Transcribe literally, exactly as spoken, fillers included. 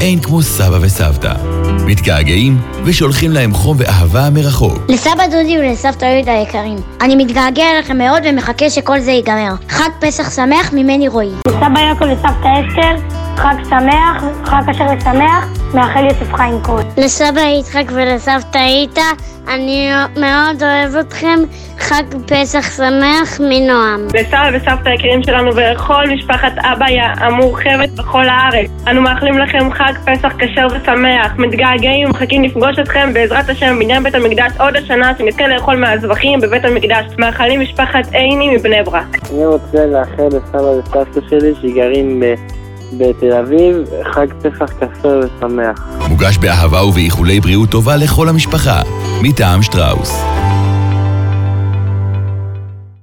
אין כמו סבא וסבתא. מתגעגעים ושולחים להם חום ואהבה מרחוק. לסבא דודי ולסבתא יהודה היקרים, אני מתגעגע אליכם מאוד ומחכה שכל זה ייגמר. חג פסח שמח ממני רועי. לסבא יעקב ולסבתא אסתר, חג שמח, חג אשר ושמח, מאחל יוסף חיים כהן. לסבא יצחק ולסבתא איתה, אני מאוד אוהב אתכם. חג פסח שמח מנועם. לסבא וסבתא היקרים שלנו ולכל משפחת אבא המורחבת בכל הארץ, אנו מאחלים לכם חג פסח כשר ושמח, מתגעגעים ומחכים לפגוש אתכם בעזרת השם בבניין בית המקדש עוד השנה, שנזכה לאכול מהזבחים בבית המקדש. מאחלים משפחת עיני מבני ברק. אני רוצה לאחל לסבא וסבתא שלי שגרים בתל אביב חג פסח כשר ושמח. מוגש באהבה ובאיחולי בריאות טובה לכל המשפחה, מטעם שטראוס.